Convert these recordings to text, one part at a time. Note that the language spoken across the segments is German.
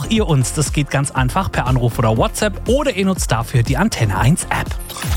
ihr uns. Das geht ganz einfach per Anruf oder WhatsApp oder ihr nutzt dafür die Antenne 1 App.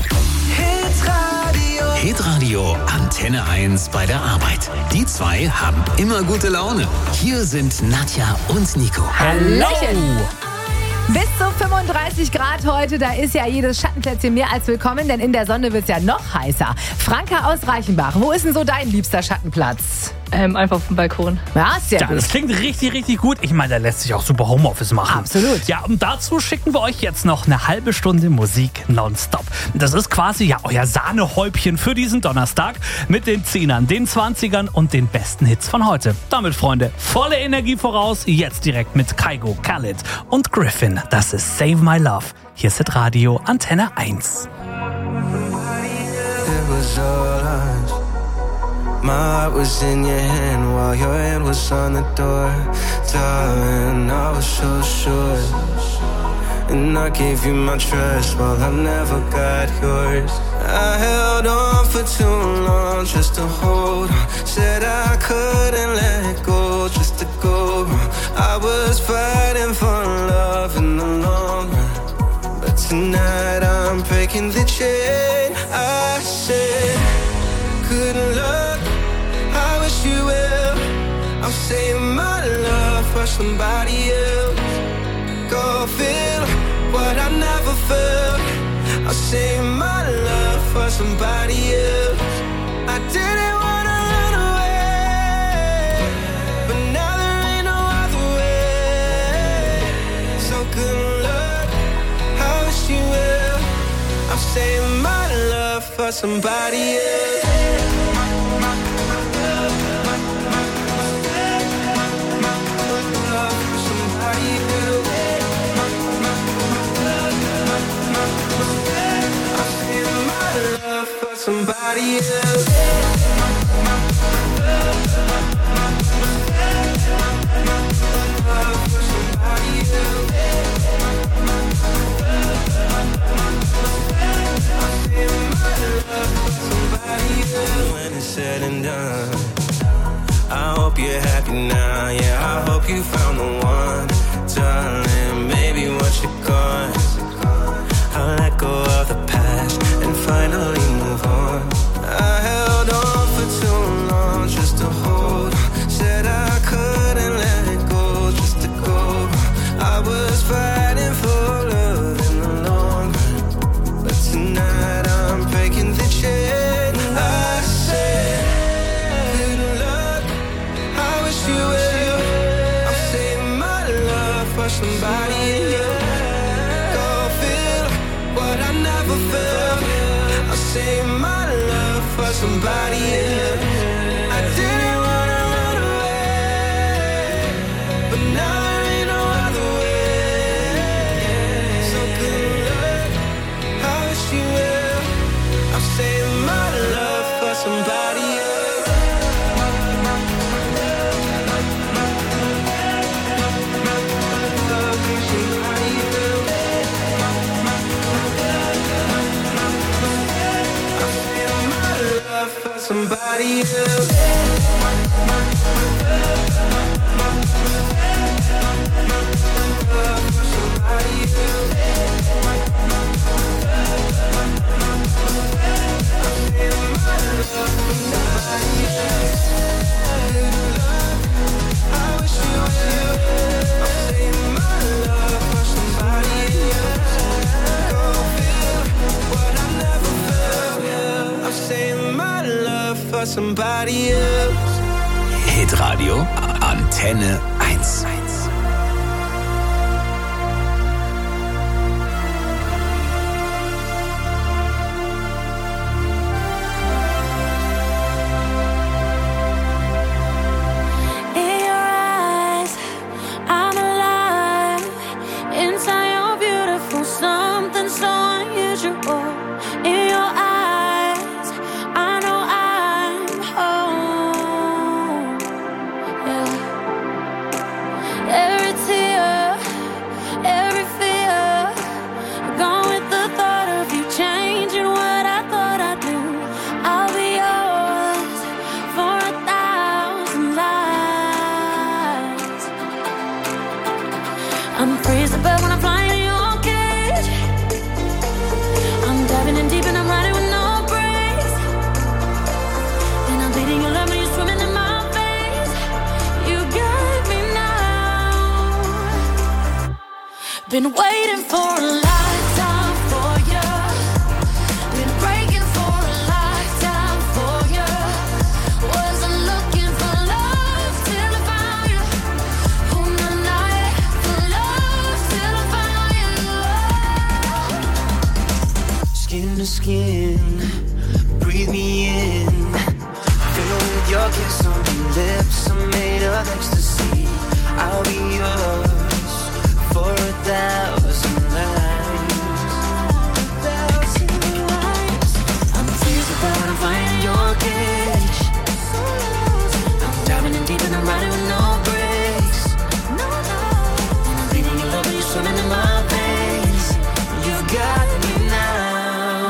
Hitradio Antenne 1 bei der Arbeit. Die zwei haben immer gute Laune. Hier sind Nadja und Nico. Hallöchen! Bis zu 35 Grad heute, da ist ja jedes Schattenplätzchen mehr als willkommen, denn in der Sonne wird es ja noch heißer. Franka aus Reichenbach, wo ist denn so dein liebster Schattenplatz? Einfach auf dem Balkon. Ja, sehr Ja, gut. das klingt richtig, richtig gut. Ich meine, da lässt sich auch super Homeoffice machen. Absolut. Ja, und dazu schicken wir euch jetzt noch eine halbe Stunde Musik nonstop. Das ist quasi ja euer Sahnehäubchen für diesen Donnerstag mit den 10ern, den 20ern und den besten Hits von heute. Damit, Freunde, volle Energie voraus. Jetzt direkt mit Kygo, Khalid und Griffin. Das ist Save My Love. Hier ist Radio Antenne 1. My heart was in your hand while your hand was on the door. Darling, I was so sure. And I gave you my trust while I never got yours. I held on for too long just to hold on. Said I couldn't let go just to go wrong. I was fighting for love in the long run. But tonight I'm breaking the chain. I said, good luck, I wish you well. I'm saving my love for somebody else. Go feel what I never felt. I'll save my love for somebody else. I didn't wanna run away, but now there ain't no other way. So good luck, I wish you well. I'm saving my love for somebody else. Somebody else. When it's said and done, I hope you're happy now. Yeah, I hope you found the one, darling. Maybe once you're gone, I'll let go of the past and finally move on. I held on for too long just to hold on. Said I couldn't let go just to go on. I was fighting for love in the long run, but tonight I'm breaking the chain. I said, good luck, I wish you well. I'm saving my love for somebody else. Go feel what I never felt. I'll save my love for somebody else. I didn't wanna run away, but now there ain't no other way. So good luck, I wish you well. I'll save my love for somebody else. Somebody else. Somebody else. Hitradio Antenne 1. I'm free as a bird when I'm flying in your cage. I'm diving in deep and I'm riding with no brakes. And I'm bleeding your love when you're swimming in my veins. You got me now. Been waiting for a lifetime for you. Been breaking for a lifetime for you. Wasn't looking for love till I found you. On the night for love till I found you. Skin to skin, breathe me in. Fill with your kiss on your lips, I'm made of ecstasy. I'll be yours for 1,000 lives. I'm free as a bird when I'm flying in your cage. I'm diving in deep and I'm riding with no brakes. And I'm bleeding your love when you're swimming in my veins. You got me now.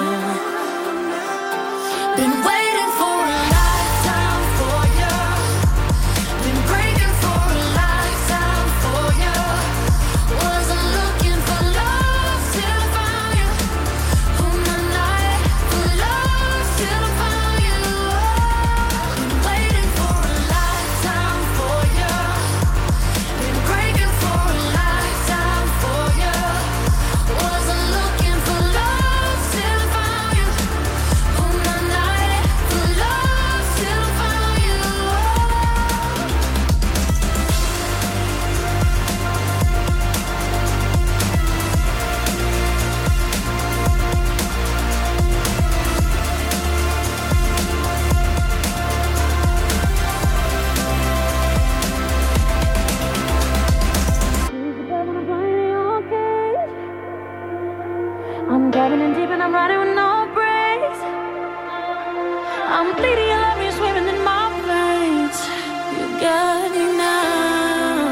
Been waiting for a lifetime for you. Been breaking for a lifetime for you. Wasn't looking for love till I found you. On the night for love till I found you. Been waiting for a lifetime for you. Been breaking for a lifetime for you. Wasn't looking for love till I found you. On the night for love till I found you. I'm diving in deep and I'm riding with no brakes. I'm bleeding your love, you're swimming in my veins. You got me now.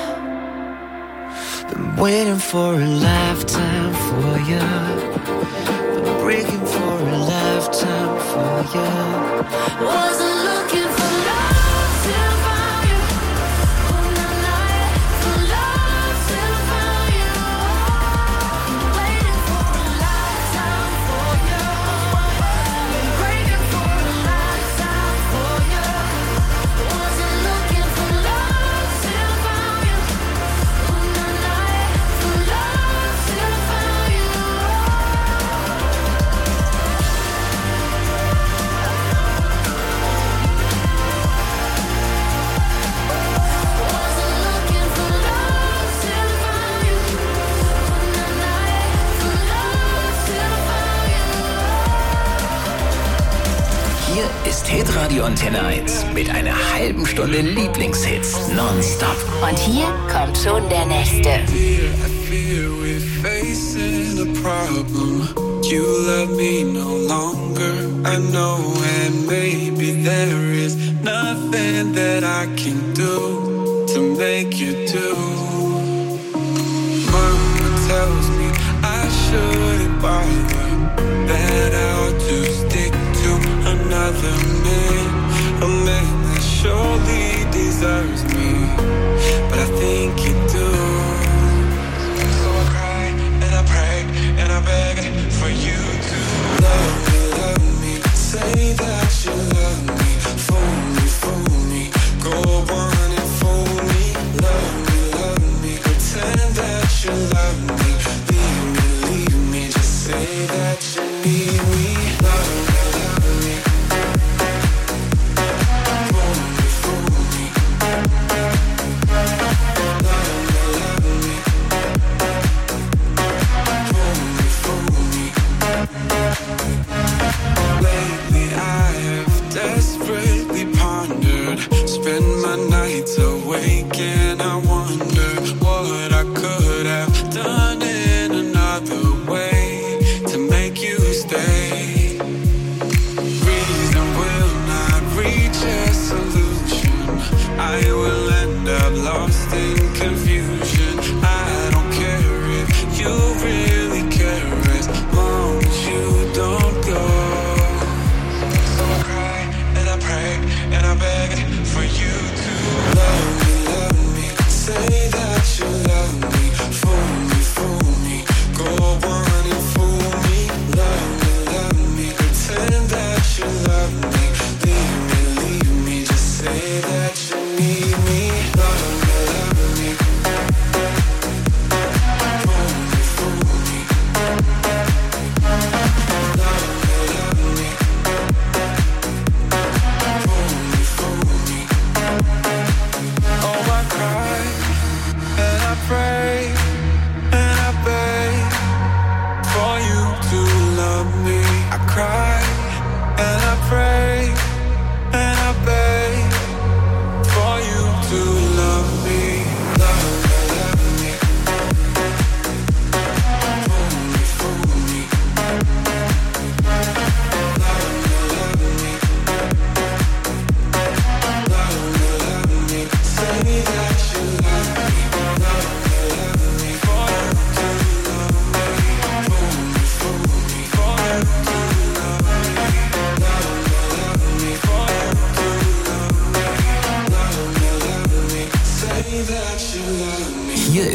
Been waiting for a lifetime for you. Been breaking for a lifetime for you. Wasn't looking for love till I found you. On the night for love till I found you. Waiting for a lifetime for you. Been breaking for a lifetime for you. Wasn't looking for love till I found you. On the night for love till I found you. Wasn't looking for love till I found you. On the night for love till I found you. Hier ist Hitradio Antenne 1 mit einer halben Stunde Lieblingshits nonstop. Und hier kommt schon der nächste. I fear we're facing a problem. You love me no longer, I know, and maybe there is nothing that I can do to make you do. Mama tells me I shouldn't bother, that I'll just stick to another man, a man that surely deserves me, but I think you do. So I cry and I pray and I beg for you to love me, say that you love me, fool me, go on and fool me, love me, pretend that you love me, leave me, just say that you need me, love me. Lately I have desperately pondered, spend my nights awake and I wonder what I could have done in another way to make you stay. Reason will not reach a solution, I will end up lost in confusion. I don't care if you really care as long as you don't go. So I cry and I pray and I beg for you to love me, say that you love me,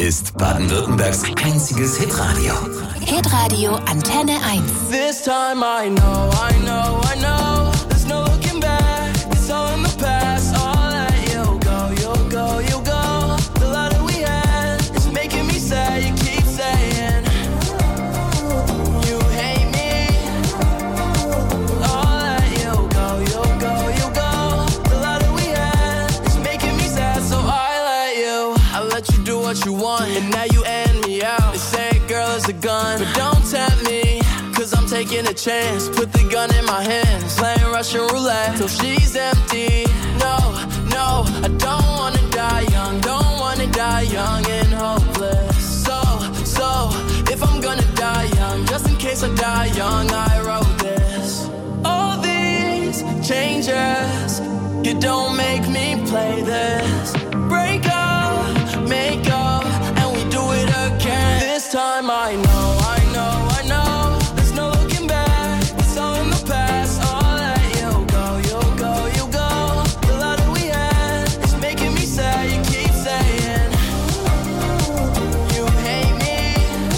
ist Baden-Württembergs einziges Hitradio. Hitradio Antenne 1. This time I know, there's no looking back, it's all in the past. I'll let you go, you'll go, you'll go. The love that we had is making me sad, you keep saying you hate me. I'll let you go, you'll go, you'll go. The love that we had is making me sad, so I let you do what you want, and now you end me out. They say girl is a gun, but don't tempt me, cause I'm taking a chance. Put the gun in my hands, playing Russian roulette till she's empty. No, I don't wanna die young, don't wanna die young and hopeless. So, if I'm gonna die young, just in case I die young, I wrote this. All these changes, you don't make me play this. Break up, make up, and we do it again. This time I know, there's no looking back, it's all in the past. I'll let you go, you'll go, you'll go. The love that we had is making me sad, you keep saying you hate me.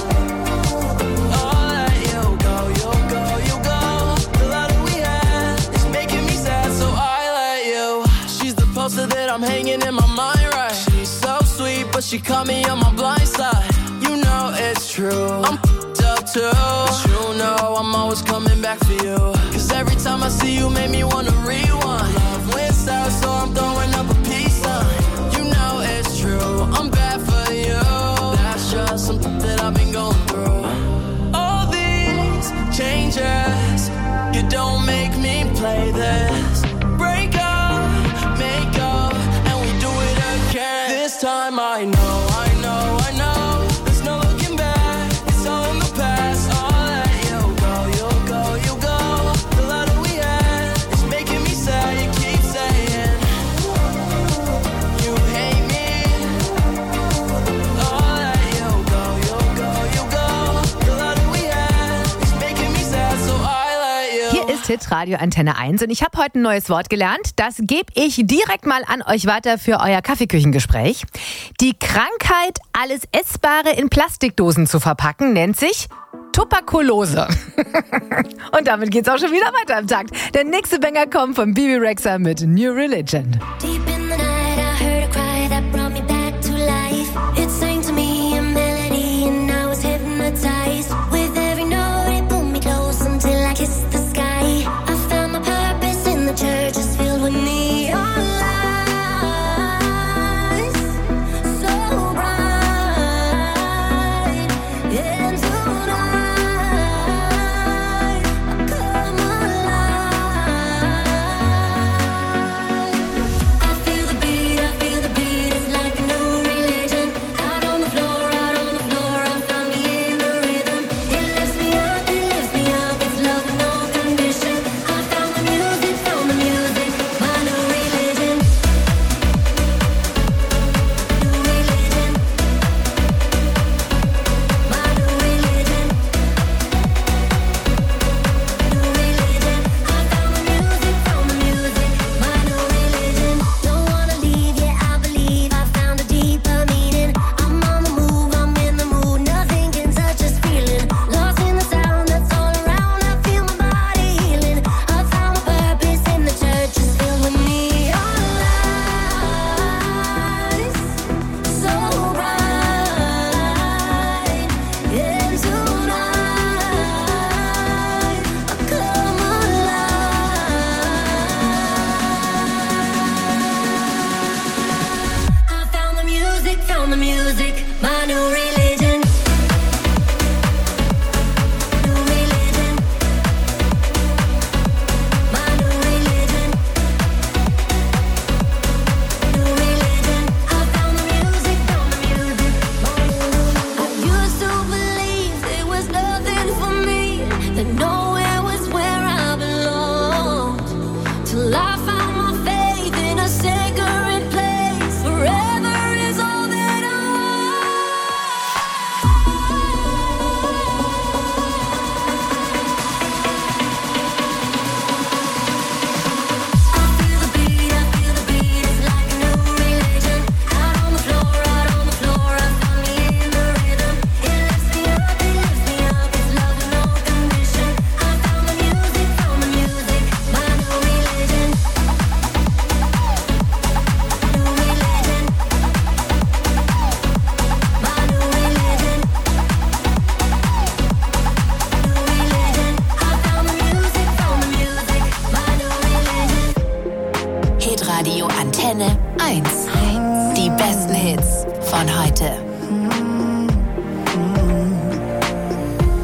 I'll let you go, you'll go, you'll go. The love that we had is making me sad, so I let you. She's the poster that I'm hanging in my mind, right? She's so sweet, but she caught me on my blind side. You know it's true, I'm up too, but you know I'm always coming back for you. Cause every time I see you make me wanna rewind. Love went south, so I'm throwing up a peace sign. You know it's true, I'm bad for you. That's just something that I've been going through. All these changes, you don't make me play this. Break up, make up, and we do it again. This time I know, there's no looking back, it's all in the past. I'll let you go, you'll go, you'll go. The love that we had is making me sad, you keep saying you hate me. I'll let you go, you'll go, you'll go. The love that we had is making me sad, so I let you. Hier ist Hitradio Antenne 1 und ich habe heute ein neues Wort gelernt. Das gebe ich direkt mal an euch weiter für euer Kaffeeküchengespräch. Die Krankheit, alles Essbare in Plastikdosen zu verpacken, nennt sich Tuberkulose. Und damit geht's auch schon wieder weiter im Takt. Der nächste Banger kommt von Bibi Rexha mit New Religion. Deep in the night, I heard a cry that brought me back to life. It sang to me a melody, and I was hypnotized. With every note, it pulled me close until I kissed the sky. I found my purpose in the church, it's filled with neon lights, so bright. And tonight, I come alive. I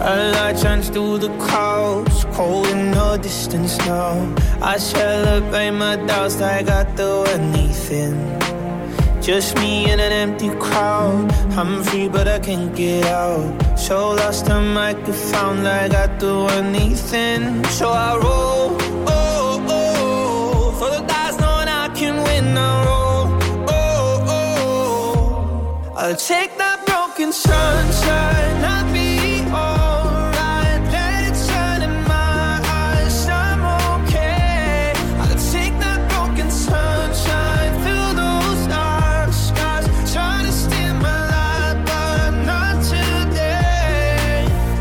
A light shines through the clouds, cold in the distance now. I celebrate my doubts like I do anything. Just me in an empty crowd. I'm free but I can't get out. So lost I might get found like I do anything. So I roll, oh, oh, for the dice knowing I can win. I roll, oh, oh, I'll take that broken sunshine. I'll be alright. Let it shine in my eyes. I'm okay. I'll take that broken sunshine. Fill those dark skies. Try to steal my light, but not today.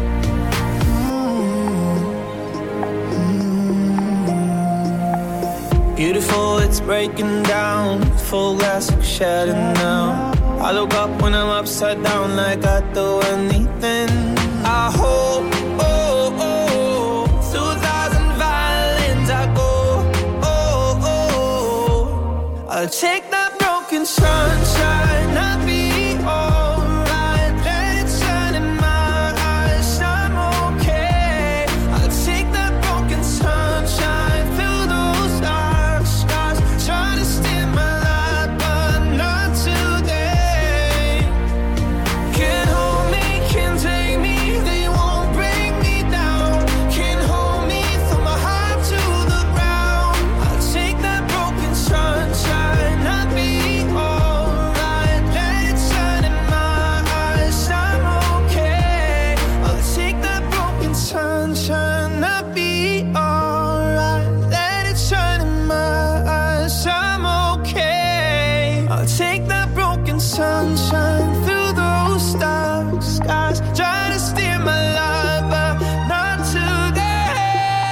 Beautiful, it's breaking down. Full glass like shattered now. I look up when I'm upside down like I do anything. I hope, oh, oh, through 1,000 violins I go, oh, oh, I'll take that broken sunshine. I'll be alright. Let it shine in my eyes. I'm okay. I'll take that broken sunshine. Fill those dark skies. Try to steal my light, but not today. Can't hold me, can't take me. They won't break me down. Can't hold me, throw my heart to the ground. I'll take that broken sunshine. I'll be alright. Let it shine in my eyes. I'm okay. I'll take that broken sunshine. I'll be alright. Let it shine in my eyes. I'm okay. I'll take that broken sunshine through those dark skies. Try to steer my life, but not today.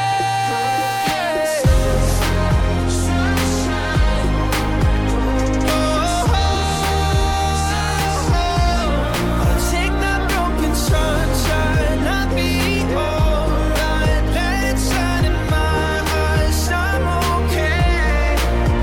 I'll take that broken sunshine. I'll be alright. Let it shine in my eyes. I'm okay.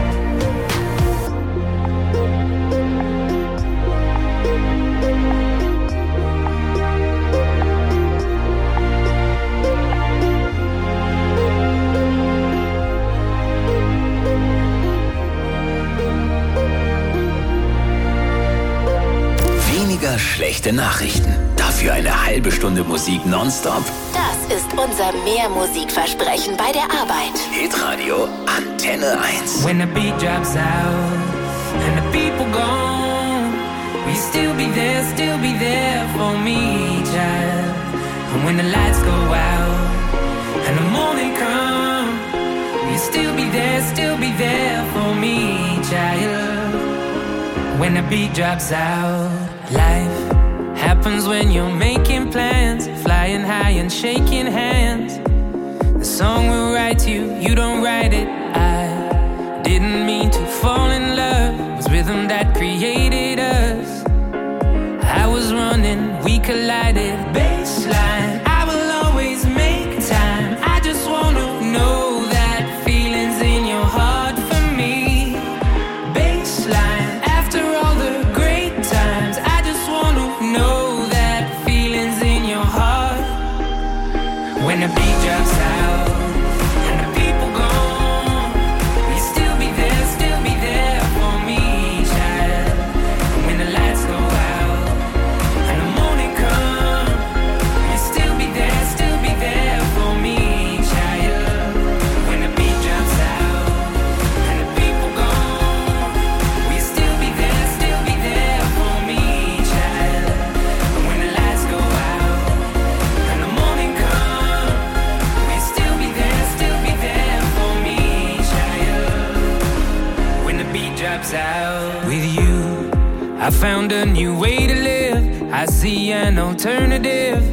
Weniger schlechte Nachrichten. Dafür eine halbe Stunde Musik nonstop. Das ist unser Mehrmusikversprechen bei der Arbeit. Hitradio Antenne 1. When the beat drops out and the people gone, will you still be there for me, child? And when the lights go out and the morning come, will you still be there for me, child? When the beat drops out, life happens when you're making plans, flying high and shaking hands. The song will write you, you don't write it. I didn't mean to fall in love. It was rhythm that created us. I was running, we collided. Baseline, I will always make time. I just wanna know that feelings in your heart for me. Baseline, after all the great times, I just wanna know that feelings in your heart. When the beat drops out and the people gone, will you still be there for me, child? And when the lights go out and the morning come, will you still be there for me, child? When the beat drops out and the people gone, will you still be there for me, child? And when the lights go out and the morning come, will you still be there for me, child? When the beat drops out. With you, I found a new way to live. I see an alternative.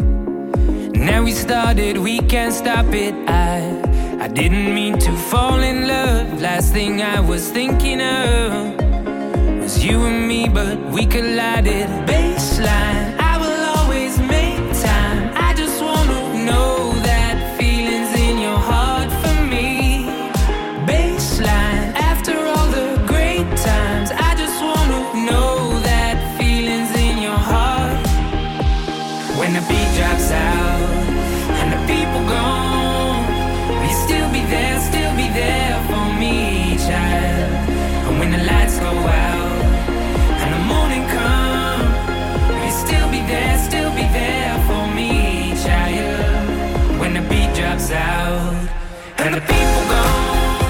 Now we started, we can't stop it. I didn't mean to fall in love. Last thing I was thinking of was you and me, but we collided. Baseline, I will always make time. I just wanna know that feelings in your heart for me. Baseline, after all the great times, I just wanna know that feelings in your heart. When the beat drops out and the people gone, will you still be there for me, child? And when the lights go out and the morning comes, will you still be there for me, child? When the beat drops out and the people gone.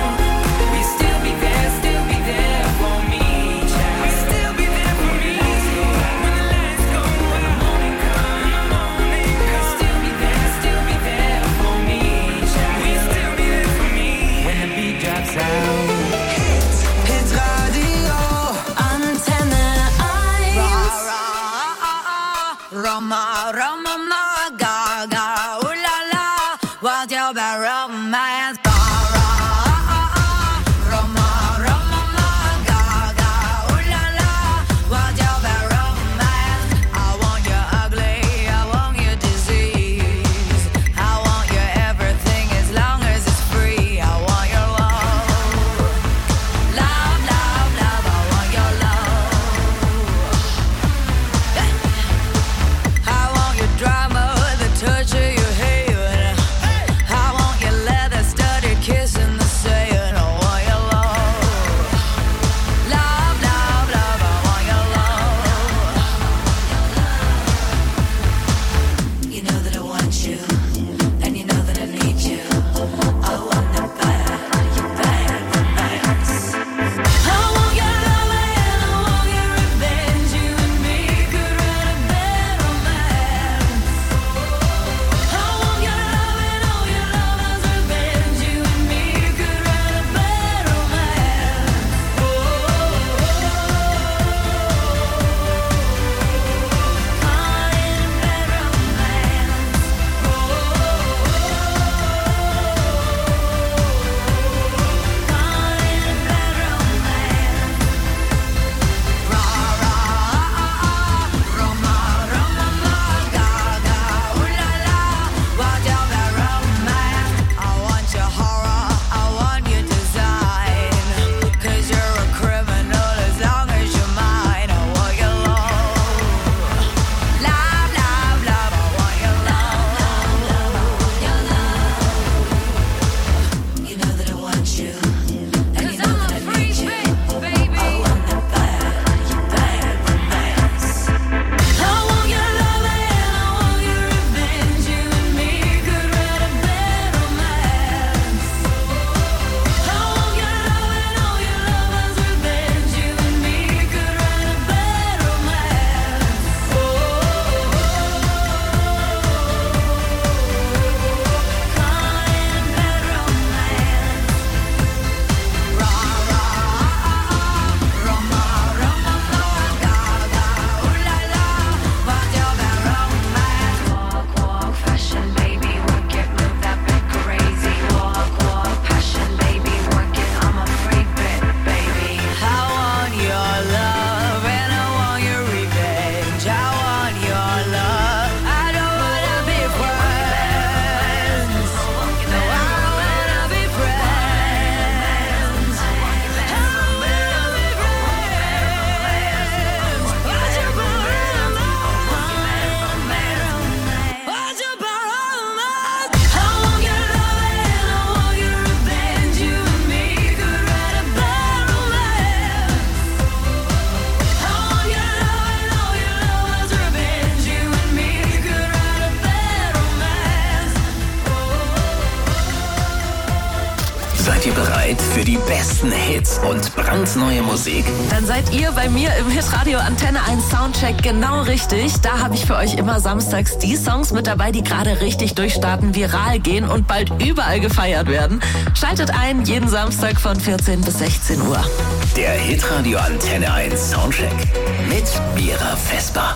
Seid ihr bereit für die besten Hits und brandneue Musik? Dann seid ihr bei mir im Hitradio Antenne 1 Soundcheck genau richtig. Da habe ich für euch immer samstags die Songs mit dabei, die gerade richtig durchstarten, viral gehen und bald überall gefeiert werden. Schaltet ein, jeden Samstag von 14 bis 16 Uhr. Der Hitradio Antenne 1 Soundcheck mit Mira Vesper.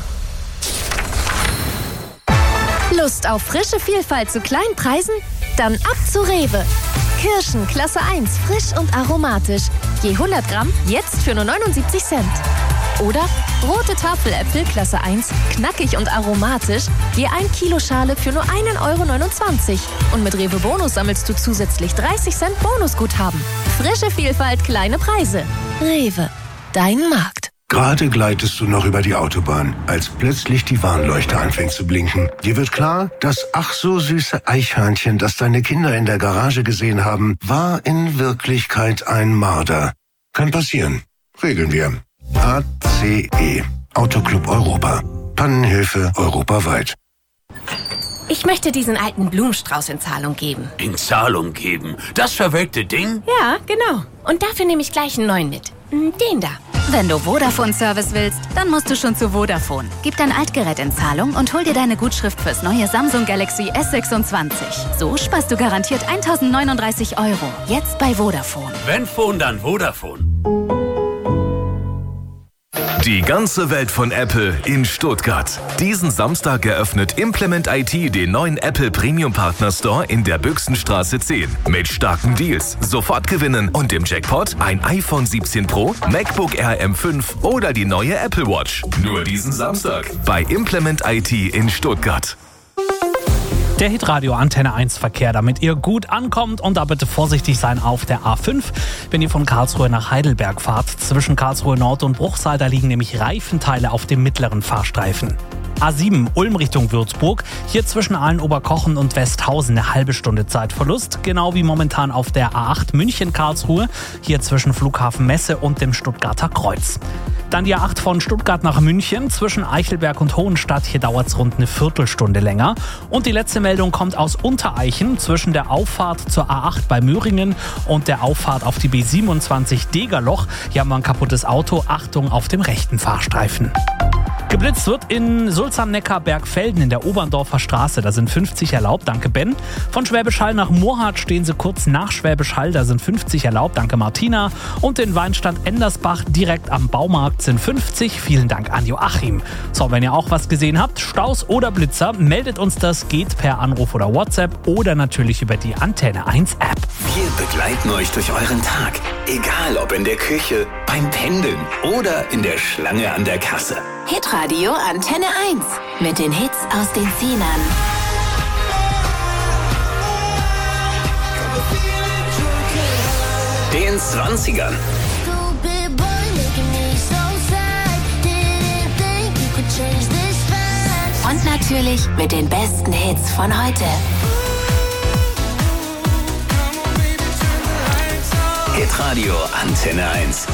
Lust auf frische Vielfalt zu kleinen Preisen? Dann ab zu Rewe. Kirschen Klasse 1, frisch und aromatisch. Je 100 Gramm jetzt für nur 79 Cent. Oder rote Tafeläpfel Klasse 1, knackig und aromatisch. Je 1 Kilo Schale für nur 1,29 Euro. Und mit Rewe Bonus sammelst du zusätzlich 30 Cent Bonusguthaben. Frische Vielfalt, kleine Preise. Rewe, dein Markt. Gerade gleitest du noch über die Autobahn, als plötzlich die Warnleuchte anfängt zu blinken. Dir wird klar, das ach so süße Eichhörnchen, das deine Kinder in der Garage gesehen haben, war in Wirklichkeit ein Marder. Kann passieren. Regeln wir. ACE. Autoclub Europa. Pannenhilfe europaweit. Ich möchte diesen alten Blumenstrauß in Zahlung geben. In Zahlung geben? Das verwelkte Ding? Ja, genau. Und dafür nehme ich gleich einen neuen mit. Den da. Wenn du Vodafone-Service willst, dann musst du schon zu Vodafone. Gib dein Altgerät in Zahlung und hol dir deine Gutschrift fürs neue Samsung Galaxy S26. So sparst du garantiert 1.039 €. Jetzt bei Vodafone. Wenn Phone, dann Vodafone. Die ganze Welt von Apple in Stuttgart. Diesen Samstag eröffnet Implement IT den neuen Apple Premium Partner Store in der Büchsenstraße 10. Mit starken Deals, sofort gewinnen und im Jackpot ein iPhone 17 Pro, MacBook Air M5 oder die neue Apple Watch. Nur diesen Samstag bei Implement IT in Stuttgart. Der Hitradio Antenne 1 Verkehr, damit ihr gut ankommt und da bitte vorsichtig sein auf der A5. Wenn ihr von Karlsruhe nach Heidelberg fahrt, zwischen Karlsruhe Nord und Bruchsal, da liegen nämlich Reifenteile auf dem mittleren Fahrstreifen. A7 Ulm Richtung Würzburg, hier zwischen Aalen-Oberkochen und Westhausen eine halbe Stunde Zeitverlust, genau wie momentan auf der A8 München-Karlsruhe, hier zwischen Flughafen Messe und dem Stuttgarter Kreuz. Dann die A8 von Stuttgart nach München, zwischen Eichelberg und Hohenstadt, hier dauert es rund eine Viertelstunde länger. Und die letzte Meldung kommt aus Untereichen, zwischen der Auffahrt zur A8 bei Möhringen und der Auffahrt auf die B27 Degerloch. Hier haben wir ein kaputtes Auto, Achtung auf dem rechten Fahrstreifen. Geblitzt wird in Sulzam-Neckar-Bergfelden in der Oberndorfer Straße. Da sind 50 erlaubt, danke Ben. Von Schwäbisch Hall nach Murrhardt stehen Sie kurz nach Schwäbisch Hall. Da sind 50 erlaubt, danke Martina. Und in Weinstadt Endersbach direkt am Baumarkt sind 50. Vielen Dank an Joachim. So, wenn ihr auch was gesehen habt, Staus oder Blitzer, meldet uns das. Geht per Anruf oder WhatsApp oder natürlich über die Antenne 1 App. Wir begleiten euch durch euren Tag. Egal ob in der Küche, beim Pendeln oder in der Schlange an der Kasse. Hitradio Antenne 1 mit den Hits aus den Zehnern. Den 20ern. Und natürlich mit den besten Hits von heute. Hitradio Antenne 1.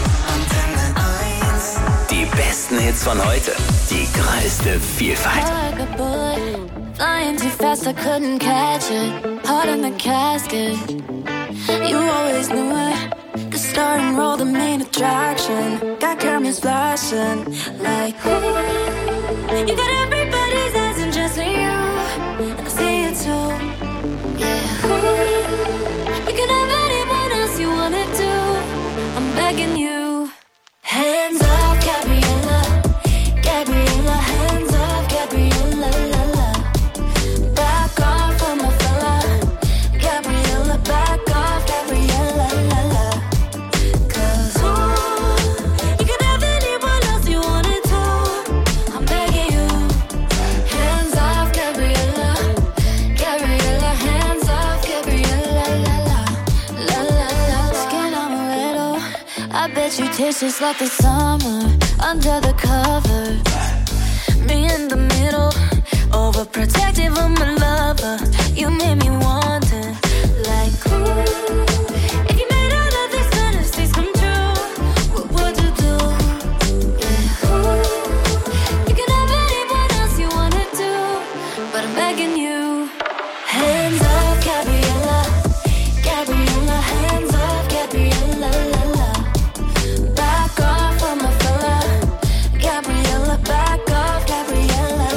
Die besten Hits von heute. Die größte Vielfalt. Flying too fast, I couldn't catch it. Heart in the casket. You always knew it. The star and roll, the main attraction. Got cameras flashing. Like, ooh. You got everybody's eyes and just you. And I see it too. Yeah, ooh. You can have anyone else you wanna do. I'm begging you. Hands up, Gabriella. Gabriella, hands up, Gabriella, la la. Back off from my fella. Gabriella, back off, Gabriella, la la. 'Cause ooh, you can have anyone else you wanna do. I'm begging you. Hands off, Gabriella. Gabriella, hands off, Gabriella, la la. La la la. Skin on a little. I bet you taste just like the summer under the cover. Me in the middle, overprotective of my lover. You made me wanting, like, ooh. If you made all of these fantasies come true, what would you do? Yeah, ooh. You can have anyone else you wanna do, but I'm begging you. Hands up, Gabriella. Gabriella, hands up, Gabriella, la la. Back off from my fella. Gabriella, back off, Gabriella,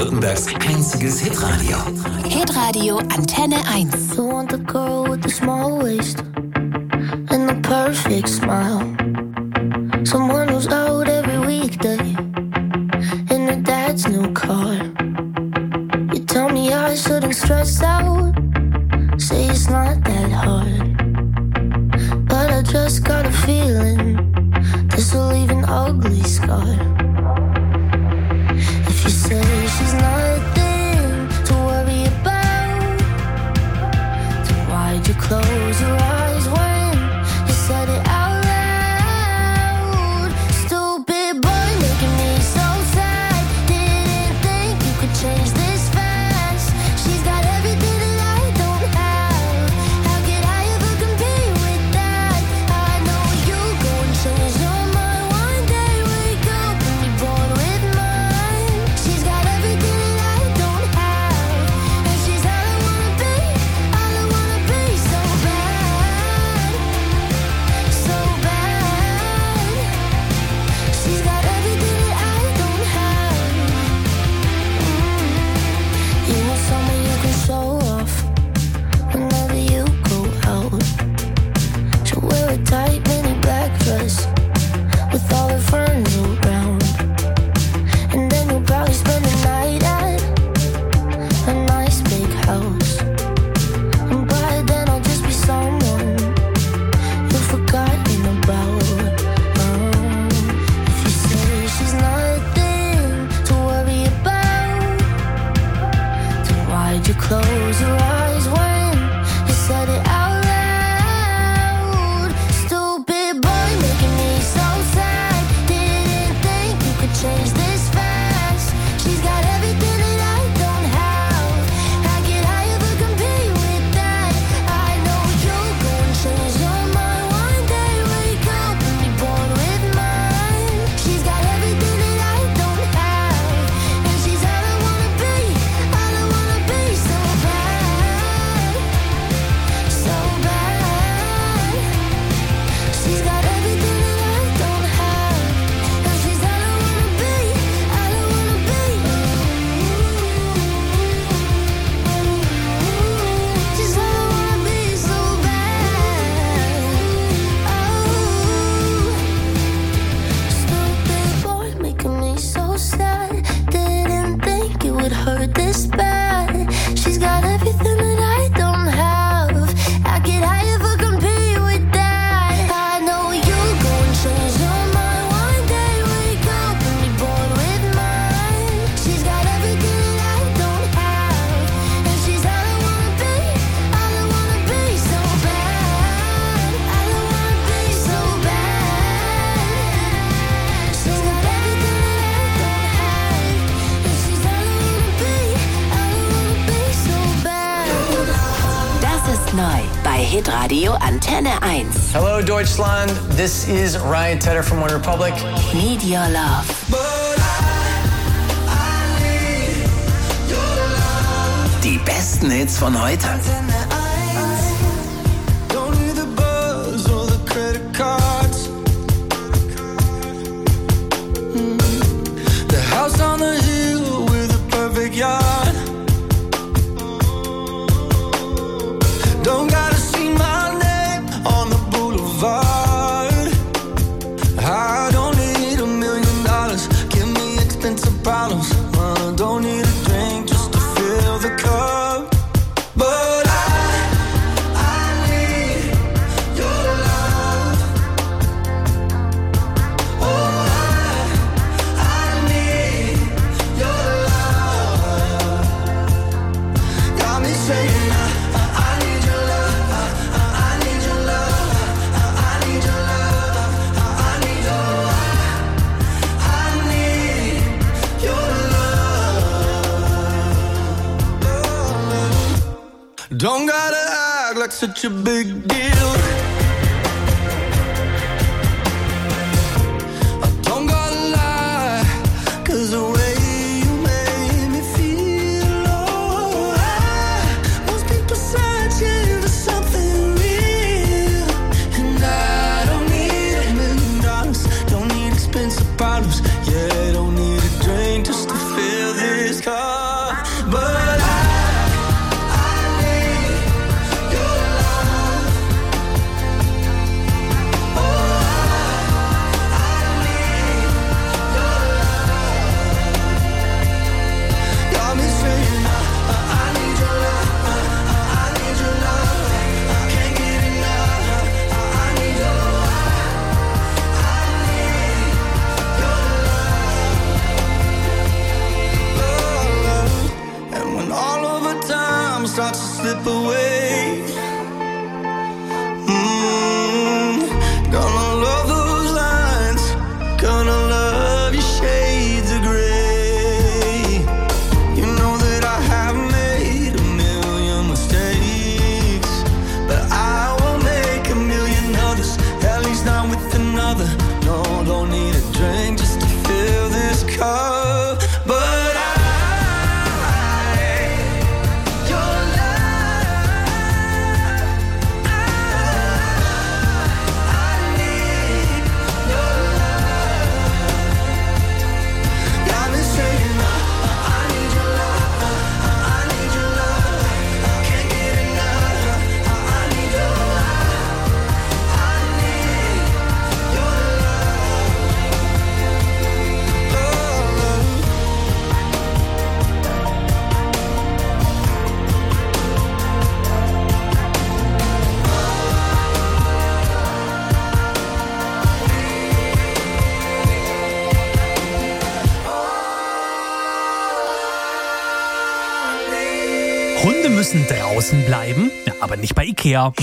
Baden-Württembergs einziges Hitradio. Hitradio Antenne 1. You want the girl with the small waist and the perfect smile. Someone who's out every weekday in her dad's new car. You tell me I shouldn't stress out, say it's not that hard. But I just got a feeling this will leave an ugly scar. If you say she's nothing to worry about, then why'd you close your eyes when you said it out loud? Stupid boy making me so sad. Didn't think you could change this fast. She's got everything that I don't have. How could I ever compete with that? I know you go and change your mind one day. Wake up and be born with mine. She's got everything that I don't have, and she's all I wanna be. All I wanna be, so bad, so bad. She's got everything that I don't have. You want someone you can show off whenever you go out. She'll wear a tight mini black dress with all her friends around, and then you'll probably spend the night at a nice big house. And by then I'll just be someone you've forgotten about. If you say she's nothing to worry about, then why'd you close your eyes when you said it out loud? Stupid boy making me so sad. Didn't think you could change this fast. She's got everything that I don't have. How could I ever compete with that? I know you'll go and change your mind one day. Wake up and be born with mine. She's got everything that I don't have, and she's all I wanna be. All I wanna be, so bad, so bad. She's got everything that I don't have, and she's all I wanna be. All I wanna be. She's all I wanna be, so bad. Stupid boy making me so sad. Didn't think it would hurt this bad. She's got everything that I don't have. How could I ever compete with that? I know you'll go and change your mind one day. Wake up and be born with mine. She's got everything that I don't have, and she's all I wanna be. All I wanna be, so bad. All I wanna be, so bad. She's got everything that I don't have, and she's all I wanna be. All I wanna be, so bad. Das ist neu bei Hitradio Antenne 1. Hello, Deutschland. This is Ryan Tedder from One Republic. Need Your Love. Die besten Hits von heute. Don't need the buzz or the credit cards. The house on the hill with a perfect yard. Don't gotta see my name on the boulevard. I don't need $1 million. Give me expensive bottles. Don't need a drink just to fill the cup. But I need your love. Oh, I need your love. Got me saying I need your love. I need your love. I need your love. I need your love. I need your love. Don't gotta act like such a big deal. I don't gotta lie, 'cause the way you made me feel, oh, most people searching for something real. And I don't need $1 million, don't need expensive bottles. Yeah, don't need a drink just to fill this cup. slip away. Gonna love those lines, gonna love your shades of gray. You know that I have made a million mistakes, but I won't make a million others, at least not with another. No, don't need a drink just to fill this cup, but Hunde müssen draußen bleiben, ja, aber nicht bei Ikea.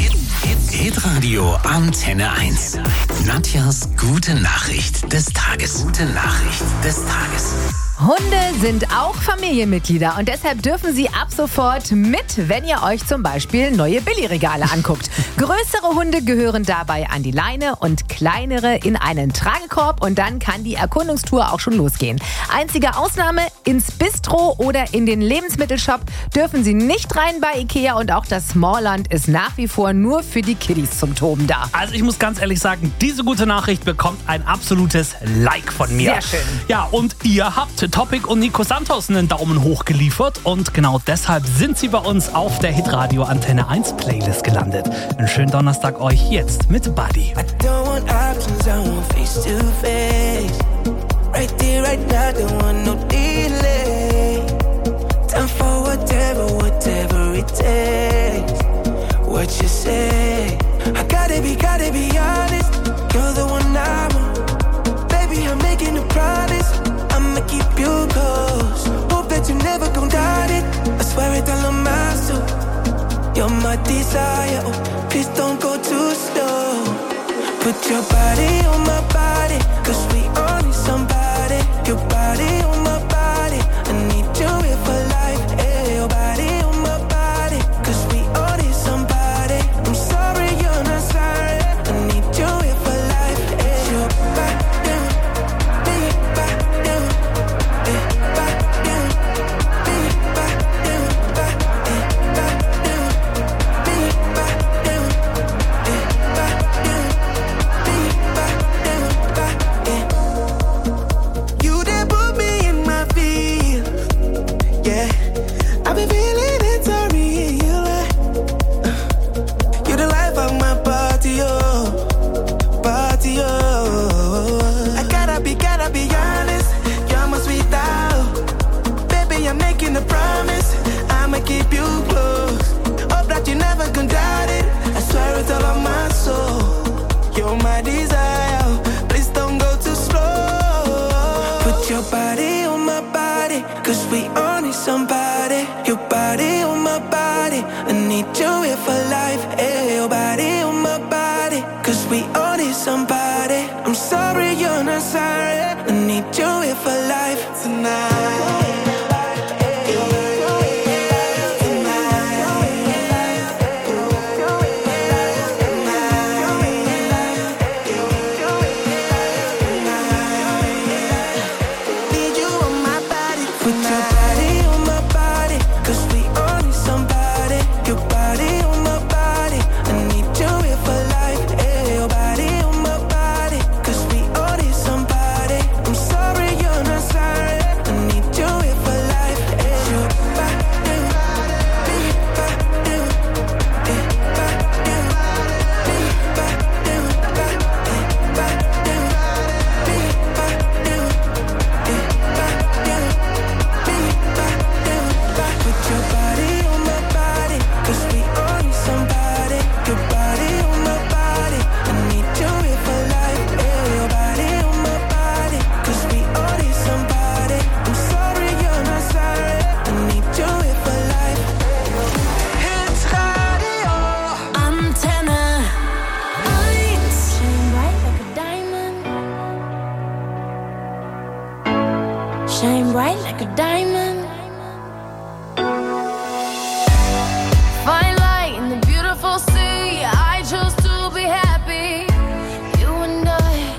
Hitradio Antenne 1. Nadjas gute Nachricht des Tages. Gute Nachricht des Tages. Hunde sind auch Familienmitglieder und deshalb dürfen sie ab sofort mit, wenn ihr euch zum Beispiel neue Billigregale anguckt. Größere Hunde gehören dabei an die Leine und kleinere in einen Tragekorb und dann kann die Erkundungstour auch schon losgehen. Einzige Ausnahme, ins Bistro oder in den Lebensmittelshop dürfen sie nicht rein bei Ikea und auch das Smallland ist nach wie vor nur für die Kiddies zum Toben da. Also ich muss ganz ehrlich sagen, diese gute Nachricht bekommt ein absolutes Like von mir. Sehr schön. Ja, und ihr habt Topic und Nico Santos einen Daumen hoch geliefert und genau deshalb sind sie bei uns auf der Hitradio Antenne 1 Playlist gelandet. Einen schönen Donnerstag euch jetzt mit Buddy. I don't want options, I want face to face. Right there, right now, don't want no delay. Time for whatever it takes. What you say? I gotta be honest. You're the one I want. Baby, I'm making a promise. I'ma keep you close. Hope that you never gon' doubt it. I swear it all on my soul. You're my desire. Oh, please don't go too slow. Put your body on my body, 'cause we all need somebody. Your body on my body, I need you here for life. Hey, your body on my body, 'cause we all need somebody. I'm sorry you're not sorry, I need you here for life. Hey, your body. Keep you close. Hope that you never gon' doubt it. I swear it's all on my soul. You're my desire. Please don't go too slow. Put your body on my body, 'cause we all need somebody. Your body on my body, I need you here for life. Hey, your body on my body, 'cause we all need somebody. I'm sorry you're not sorry, I need you here for life tonight. I need shine bright like a diamond. Fine light in the beautiful sea. I chose to be happy. You and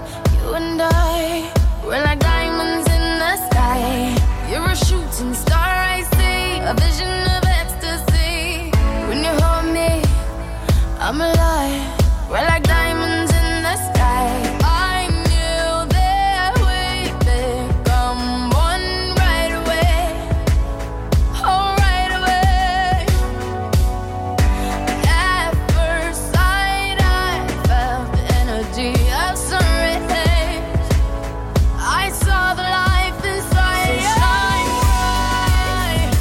I, we're like diamonds in the sky. You're a shooting star, I see, a vision of ecstasy. When you hold me, I'm alive. We're like diamonds in the sky. I knew that we'd become one right away. Oh, right away. At first sight, I felt the energy of sun rays. I saw the life inside you. Shine bright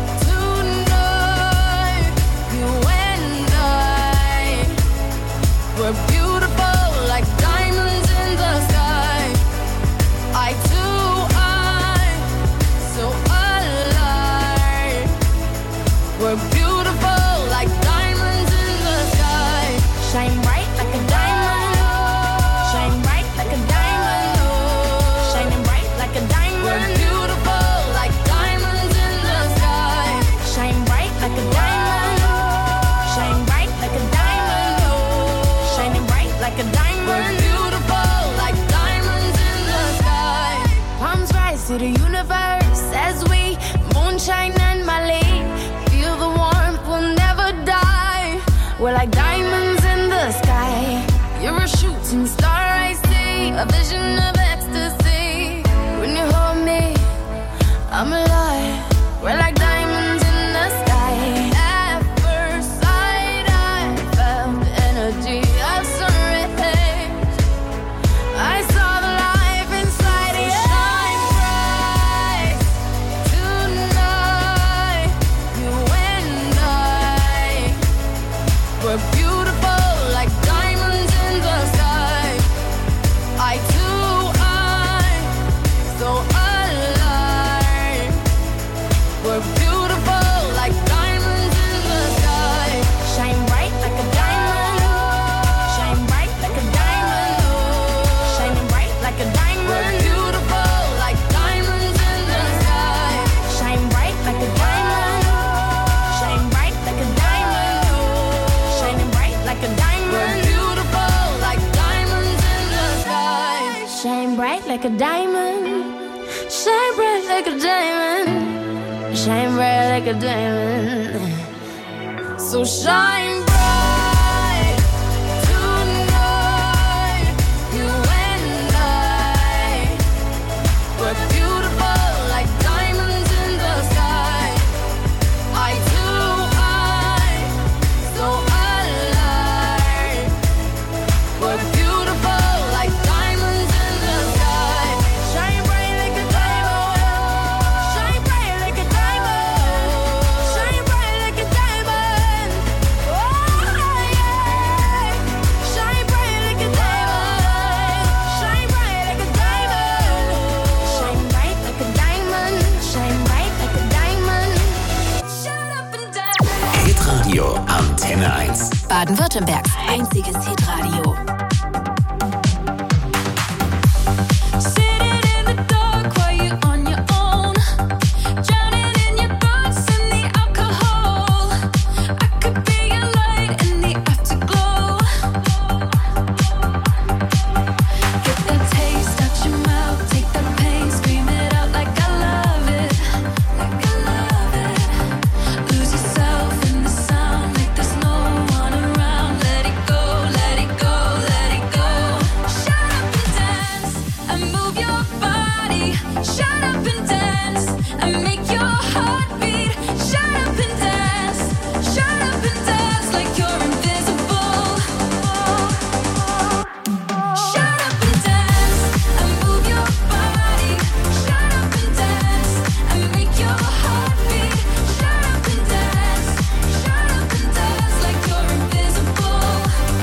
tonight. You and I, we're beautiful like diamonds in the sky. Eye to eye, so alive. We're beautiful like diamonds in the sky. Shine bright like a diamond. Shine bright like a diamond. Shining bright like a diamond. We're beautiful like diamonds in the sky. Shine bright like a diamond. Shine bright like a diamond. Shining bright like a diamond. We're beautiful like diamonds in the sky. Palms rise to the universe as we moonshine and Malay. Feel the warmth, we'll never die. We're like diamonds in the sky. You're a shooting star, I see, a vision of ecstasy. When you hold me, I'm alive. We're like diamonds in the sky. At first sight, I felt the energy of sun rays. I saw the life inside you. Shine bright tonight. You and I, we're beautiful like diamonds in the sky. Eye to eye, so alive. We're beautiful like diamonds in the sky. Shine bright like a diamond. Shine bright like a diamond. Shining bright like a diamond. We're beautiful like diamonds in the sky. Shine bright like a diamond. Shine bright like a diamond. Shining bright like a diamond. We're beautiful like diamonds in the sky. Shine bright like a diamond. Shine bright like a diamond. Shine bright like a diamond. So shine bright tonight. You and I, we're beautiful like diamonds in the sky. Eye to eye, so alive. We're beautiful like diamonds in the sky. Shine bright like a diamond. Shine bright like a diamond. Shine bright like a diamond. Oh yeah. Shine bright like a diamond. Shine bright like a diamond. Shine bright like a diamond. Shine bright like a diamond. Shut up and dance. Hitradio Antenne 1. Baden-Württembergs einziges Hitradio. Sitting in the dark while you're on your own, drowning in your thoughts and the alcohol. I could be your light in the afterglow. Get that taste out your mouth, take that pain, scream it out like I love it, like I love it. Lose yourself in the sound like there's no one around. Let it go, let it go, let it go. Shut up and dance and move your body. Shut up and dance and make your heart beat. Shut up and dance like you're invisible. Shut up and dance and move your body. Shut up and dance and make your heart beat. Shut up and dance like you're invisible.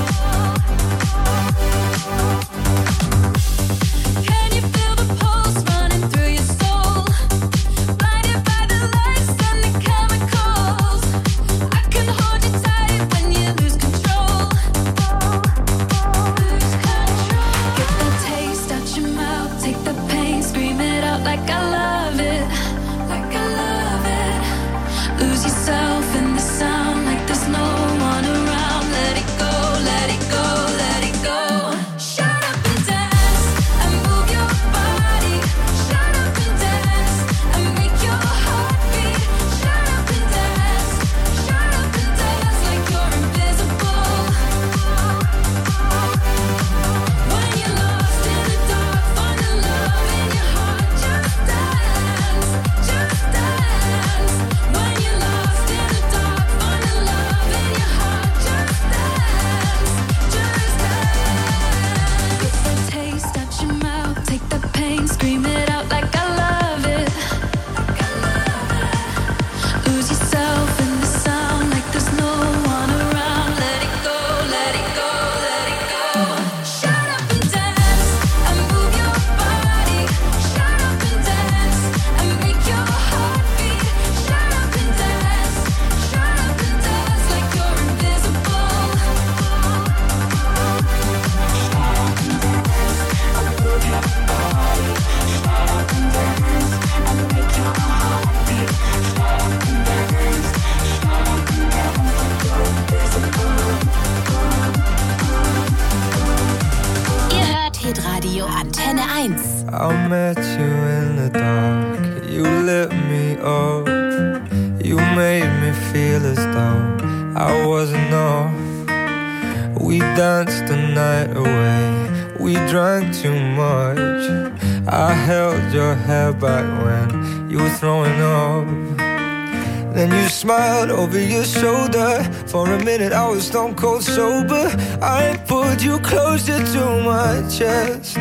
Can you feel the pulse running through your soul? Blinded by the lights and the chemicals. I can hold you tight when you lose control. Lose control. Get that taste out your mouth, take the pain, scream it out like I love screen, scream it out like I love it. Lose yourself in the sound like there's no one around. Let it go, let it go, let it go. Shut up and dance and move your body. Shut up and dance and make your heart beat. Shut up and dance like you're invisible. Ihr hört Hitradio Antenne 1. I met you in the dark, you lit me up. You made me feel as though I wasn't off. We danced the night away, we drank too much. I held your hair back when you were throwing up. Then you smiled over your shoulder. For a minute I was stone cold sober. I pulled you closer to my chest,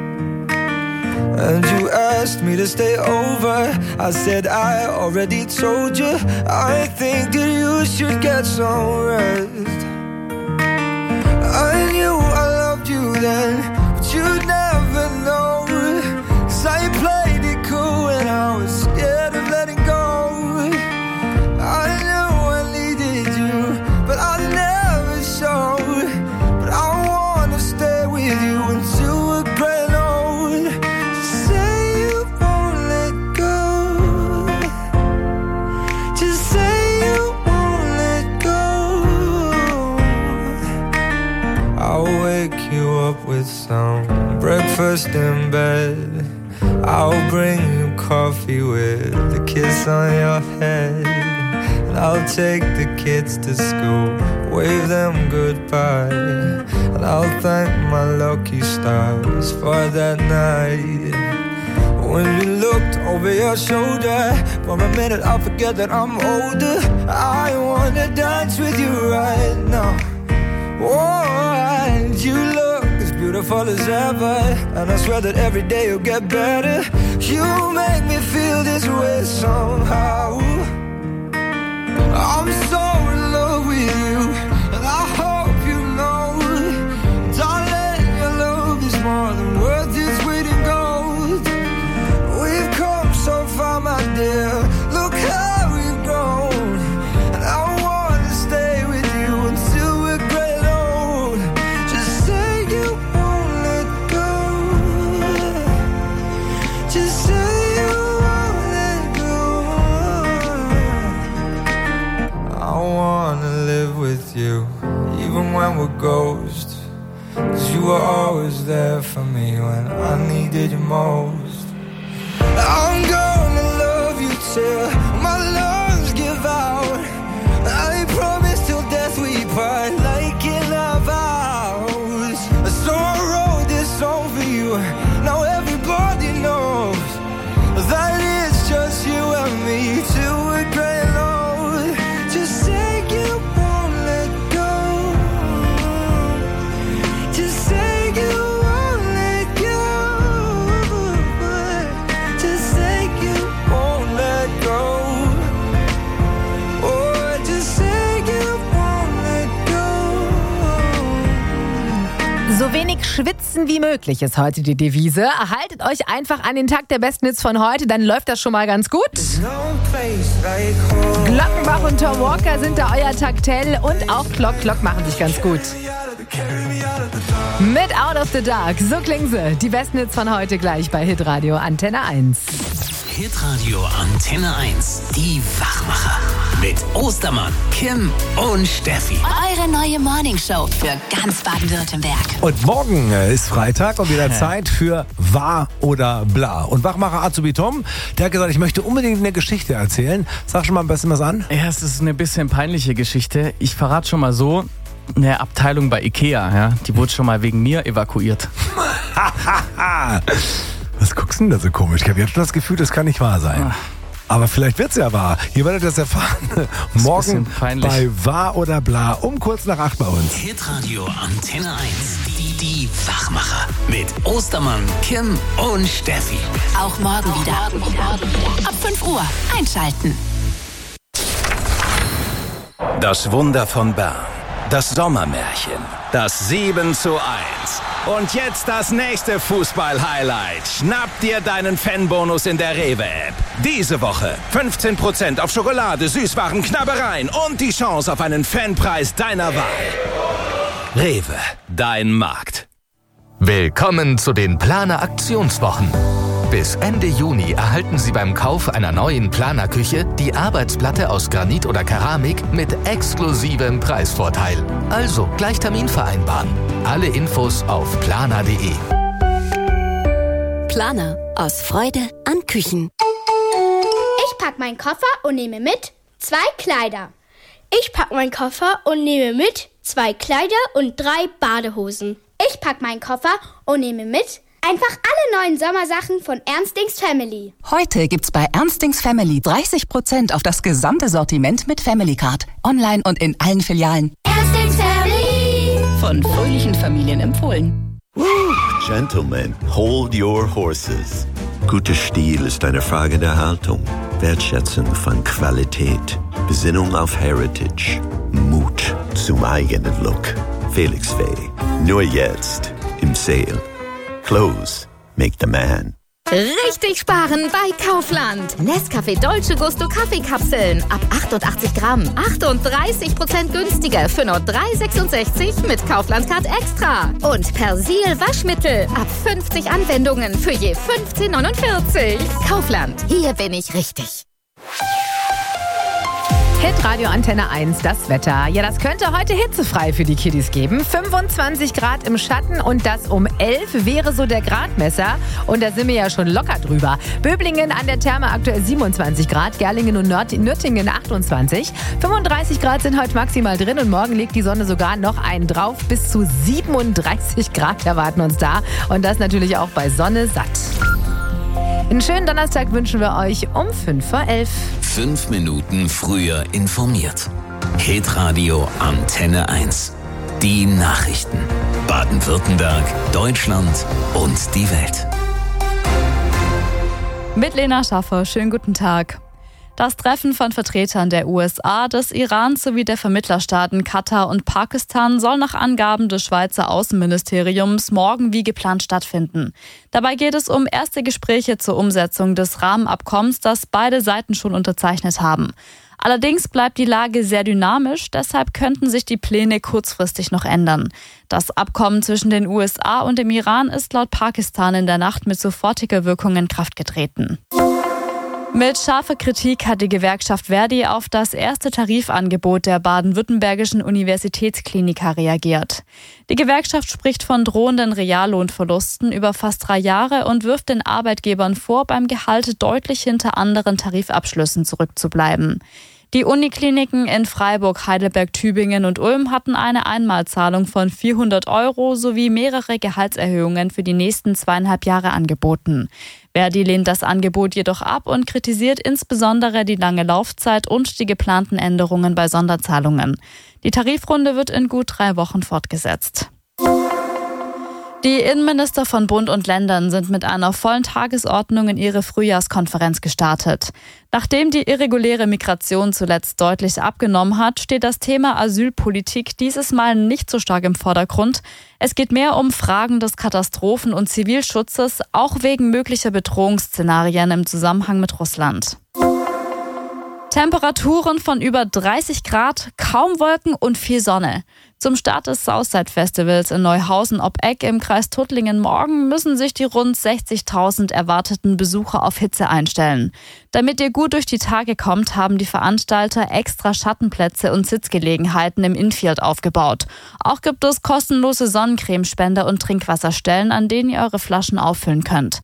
and you asked me to stay over. I said I already told you. I think that you should get some rest. I knew I loved you then, but you'd never know. 'Cause I played it cool and I was scared of letting go. I knew I needed you, but I never showed. But I wanna stay with you until we're grown old. Just say you won't let go. Just say you won't let go. I'll wake you up with some breakfast in bed. I'll bring you coffee with a kiss on your head. And I'll take the kids to school, wave them goodbye. And I'll thank my lucky stars for that night. When you looked over your shoulder, for a minute I forget that I'm older. I wanna dance with you right now. Oh, and you look as beautiful as ever, and I swear that every day you'll get better. You make me feel this way somehow. I'm so in love with you, and I hope you know, darling, your love is more than worth its weight in gold. We've come so far, my dear, look how we've grown. And I wanna stay with you until we're great old. Just say you won't let go. Just say you won't let go. I wanna live with you, even when we're ghosts. 'Cause you were always there for me when I needed you most. I'm gonna love you till my lungs give out. I promise till death we part, like in our vows. So I wrote this song for you, now everybody knows that it's just you and me till we're great and old. Just say you won't let go. Just say you won't let go. Just say you won't let go. Oh, just say you won't let go. So wenig schwitzen wie möglich ist heute die Devise. Haltet euch einfach an den Takt der besten Hits von heute, dann läuft das schon mal ganz gut. Glockenbach und Tom Walker sind da euer Taktell und auch Clock machen sich ganz gut. Mit Out of the Dark, so klingen sie. Die besten Hits von heute gleich bei Hitradio Antenne 1. Hitradio Antenne 1, die Wachmacher. Mit Ostermann, Kim und Steffi. Eure neue Morningshow für ganz Baden-Württemberg. Und morgen ist Freitag und wieder Zeit für Wahr oder Bla. Und Wachmacher Azubi Tom, der hat gesagt, ich möchte unbedingt eine Geschichte erzählen. Sag schon mal ein bisschen was an. Ja, es ist eine bisschen peinliche Geschichte. Ich verrate schon mal so, eine Abteilung bei Ikea, ja, die wurde schon mal wegen mir evakuiert. Was guckst du denn da so komisch? Ich habe jetzt schon das Gefühl, das kann nicht wahr sein. Aber vielleicht wird's ja wahr. Ihr werdet das erfahren. Morgen bei Wahr oder Bla um kurz nach 8 bei uns. Hitradio Antenne 1, die Die Wachmacher mit Ostermann, Kim und Steffi. Auch morgen wieder. Ab 5 Uhr einschalten. Das Wunder von Bern. Das Sommermärchen. Das 7:1. Und jetzt das nächste Fußball-Highlight. Schnapp dir deinen Fanbonus in der Rewe-App. Diese Woche 15% auf Schokolade, Süßwaren, Knabbereien und die Chance auf einen Fanpreis deiner Wahl. Rewe, dein Markt. Willkommen zu den Planer-Aktionswochen. Bis Ende Juni erhalten Sie beim Kauf einer neuen Planerküche die Arbeitsplatte aus Granit oder Keramik mit exklusivem Preisvorteil. Also gleich Termin vereinbaren. Alle Infos auf planer.de. Planer. Aus Freude an Küchen. Ich pack meinen Koffer und nehme mit 2 Kleider. Ich pack meinen Koffer und nehme mit 2 Kleider und 3 Badehosen. Ich pack meinen Koffer und nehme mit einfach alle neuen Sommersachen von Ernstings Family. Heute gibt's bei Ernstings Family 30% auf das gesamte Sortiment mit Family Card. Online und in allen Filialen. Ernstings Family. Von fröhlichen Familien empfohlen. Gentlemen, hold your horses. Guter Stil ist eine Frage der Haltung, Wertschätzung von Qualität, Besinnung auf Heritage, Mut zum eigenen Look. Felix Faye, nur jetzt im Sale. Clothes make the man. Richtig sparen bei Kaufland. Nescafé Dolce Gusto Kaffeekapseln ab 88 Gramm. 38% günstiger für nur 3,66 mit Kaufland Card Extra. Und Persil Waschmittel ab 50 Anwendungen für je 15,49. Kaufland, hier bin ich richtig. Hitradio Antenne 1, das Wetter. Ja, das könnte heute hitzefrei für die Kiddies geben. 25 Grad im Schatten und das um 11 wäre so der Gradmesser. Und da sind wir ja schon locker drüber. Böblingen an der Therme aktuell 27 Grad, Gerlingen und Nürtingen 28. 35 Grad sind heute maximal drin und morgen legt die Sonne sogar noch einen drauf. Bis zu 37 Grad erwarten uns da. Und das natürlich auch bei Sonne satt. Einen schönen Donnerstag wünschen wir euch um 5:11. 5 Minuten früher informiert. Hitradio Antenne 1. Die Nachrichten. Baden-Württemberg, Deutschland und die Welt. Mit Lena Schaffer, schönen guten Tag. Das Treffen von Vertretern der USA, des Irans sowie der Vermittlerstaaten Katar und Pakistan soll nach Angaben des Schweizer Außenministeriums morgen wie geplant stattfinden. Dabei geht es um erste Gespräche zur Umsetzung des Rahmenabkommens, das beide Seiten schon unterzeichnet haben. Allerdings bleibt die Lage sehr dynamisch, deshalb könnten sich die Pläne kurzfristig noch ändern. Das Abkommen zwischen den USA und dem Iran ist laut Pakistan in der Nacht mit sofortiger Wirkung in Kraft getreten. Mit scharfer Kritik hat die Gewerkschaft Verdi auf das erste Tarifangebot der baden-württembergischen Universitätskliniker reagiert. Die Gewerkschaft spricht von drohenden Reallohnverlusten über fast 3 Jahre und wirft den Arbeitgebern vor, beim Gehalt deutlich hinter anderen Tarifabschlüssen zurückzubleiben. Die Unikliniken in Freiburg, Heidelberg, Tübingen und Ulm hatten eine Einmalzahlung von 400 € sowie mehrere Gehaltserhöhungen für die nächsten 2,5 Jahre angeboten. Verdi lehnt das Angebot jedoch ab und kritisiert insbesondere die lange Laufzeit und die geplanten Änderungen bei Sonderzahlungen. Die Tarifrunde wird in gut 3 Wochen fortgesetzt. Die Innenminister von Bund und Ländern sind mit einer vollen Tagesordnung in ihre Frühjahrskonferenz gestartet. Nachdem die irreguläre Migration zuletzt deutlich abgenommen hat, steht das Thema Asylpolitik dieses Mal nicht so stark im Vordergrund. Es geht mehr um Fragen des Katastrophen- und Zivilschutzes, auch wegen möglicher Bedrohungsszenarien im Zusammenhang mit Russland. Temperaturen von über 30 Grad, kaum Wolken und viel Sonne. Zum Start des Southside Festivals in Neuhausen ob Eck im Kreis Tuttlingen morgen müssen sich die rund 60.000 erwarteten Besucher auf Hitze einstellen. Damit ihr gut durch die Tage kommt, haben die Veranstalter extra Schattenplätze und Sitzgelegenheiten im Infield aufgebaut. Auch gibt es kostenlose Sonnencremespender und Trinkwasserstellen, an denen ihr eure Flaschen auffüllen könnt.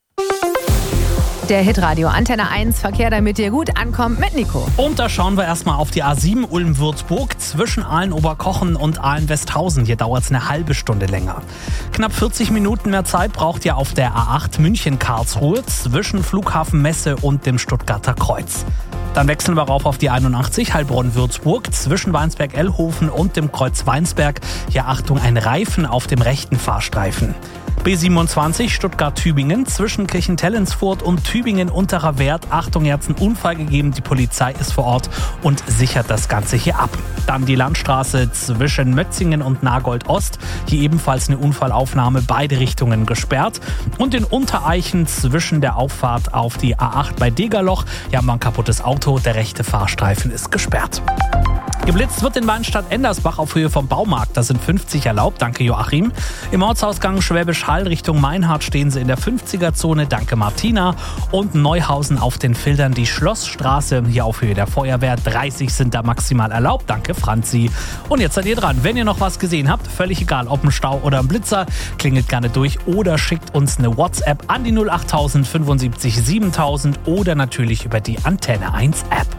Der Hitradio Antenne 1 Verkehr, damit ihr gut ankommt mit Nico. Und da schauen wir erstmal auf die A7 Ulm-Würzburg zwischen Aalen-Oberkochen und Aalen-Westhausen. Hier dauert es eine halbe Stunde länger. Knapp 40 Minuten mehr Zeit braucht ihr auf der A8 München-Karlsruhe zwischen Flughafen Messe und dem Stuttgarter Kreuz. Dann wechseln wir rauf auf die 81 Heilbronn-Würzburg zwischen Weinsberg-Ellhofen und dem Kreuz Weinsberg. Hier Achtung, ein Reifen auf dem rechten Fahrstreifen. B27 Stuttgart-Tübingen zwischen Kirchentellensfurt und Tübingen-Unterer Wert. Achtung, hier hat es einen Unfall gegeben. Die Polizei ist vor Ort und sichert das Ganze hier ab. Dann die Landstraße zwischen Mötzingen und Nagold-Ost. Hier ebenfalls eine Unfallaufnahme, beide Richtungen gesperrt. Und in Untereichen zwischen der Auffahrt auf die A8 bei Degerloch. Hier haben wir ein kaputtes Auto. Der rechte Fahrstreifen ist gesperrt. Geblitzt wird in Weinstadt-Endersbach auf Höhe vom Baumarkt. Da sind 50 erlaubt. Danke, Joachim. Im Ortsausgang Schwäbisch Hall Richtung Meinhardt stehen sie in der 50er-Zone. Danke, Martina. Und Neuhausen auf den Filtern die Schlossstraße. Hier auf Höhe der Feuerwehr. 30 sind da maximal erlaubt. Danke, Franzi. Und jetzt seid ihr dran. Wenn ihr noch was gesehen habt, völlig egal, ob ein Stau oder ein Blitzer, klingelt gerne durch oder schickt uns eine WhatsApp an die 08000 75 7000 oder natürlich über die Antenne 1 App.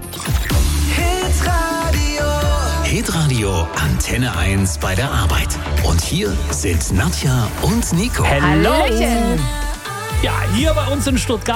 Hitradio Antenne 1 bei der Arbeit. Und hier sind Nadja und Nico. Hallo. Ja, hier bei uns in Stuttgart.